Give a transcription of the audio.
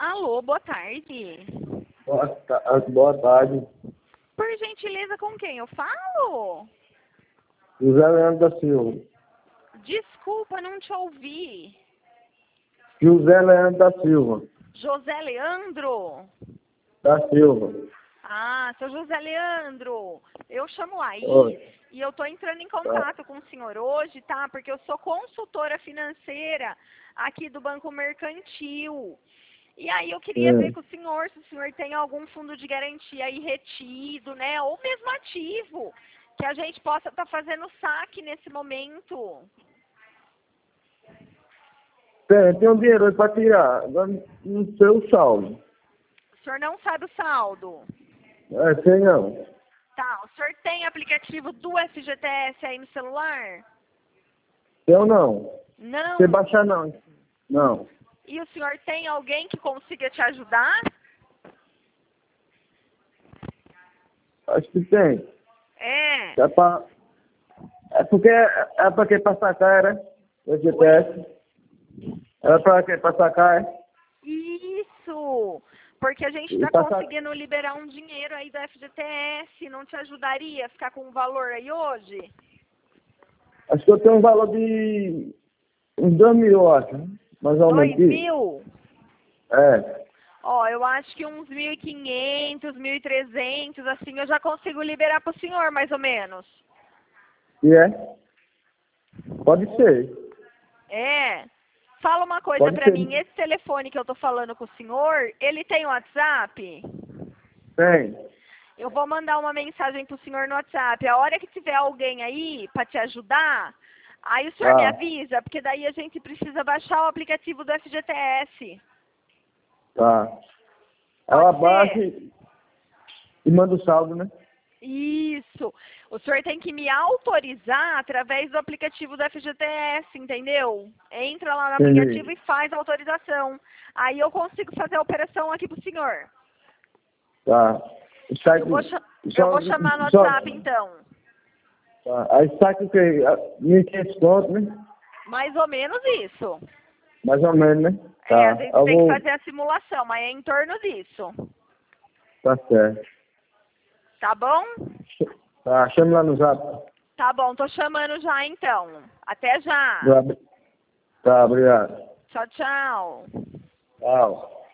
Alô, boa tarde. Boa tarde. Por gentileza, com quem eu falo? José Leandro da Silva. Desculpa, não te ouvi. José Leandro da Silva. José Leandro? Da Silva. Ah, seu José Leandro, eu chamo Laís Oi. e eu tô entrando em contato com o senhor hoje, tá? Porque eu sou consultora financeira aqui do Banco Mercantil. E aí eu queria ver com o senhor se o senhor tem algum fundo de garantia aí retido, né? Ou mesmo ativo, que a gente possa estar fazendo saque nesse momento. Tem um dinheiro aí pra tirar. Agora não sei o saldo. O senhor não sabe o saldo? Sei não. Tá, o senhor tem aplicativo do FGTS aí no celular? Eu não. Não. Você baixar não. Não. E o senhor tem alguém que consiga te ajudar? Acho que tem. É. É pra... É porque é pra quem pra sacar, né? O GPS. É pra quem pra sacar, é? Isso! Porque a gente E está pra sa- conseguindo liberar um dinheiro aí do FGTS. Não te ajudaria a ficar com um valor aí hoje? Acho que eu tenho um valor de uns 2.000, eu acho. Né? Mais ou menos isso. 2.000? É. Ó, eu acho que uns 1.500, 1.300, assim, eu já consigo liberar pro senhor, mais ou menos. E é? Pode ser. É. Fala uma coisa Pode pra ser. mim, esse telefone que eu tô falando com o senhor, ele tem WhatsApp? Tem. Eu vou mandar uma mensagem pro senhor no WhatsApp. A hora que tiver alguém aí pra te ajudar, aí o senhor me Ah, avisa, porque daí a gente precisa baixar o aplicativo do FGTS. tá. Pode Ela baixa ser? e manda o saldo, né? Isso. O senhor tem que me autorizar através do aplicativo do FGTS, entendeu? Entra lá no aplicativo Entendi. e faz a autorização. Aí eu consigo fazer a operação aqui pro senhor. Tá. O site, Eu vou chamar no WhatsApp, então. tá. Aí saca o quê? 1.500 conto, né? Mais ou menos isso. Mais ou menos, né? É, a Tá. gente Eu tem que vou... fazer a simulação, mas é em torno disso. Tá certo. Tá bom? Tá, chama lá no zap. Tá bom, tô chamando já então. Até já. Tá, obrigado. Tchau, tchau. Tchau.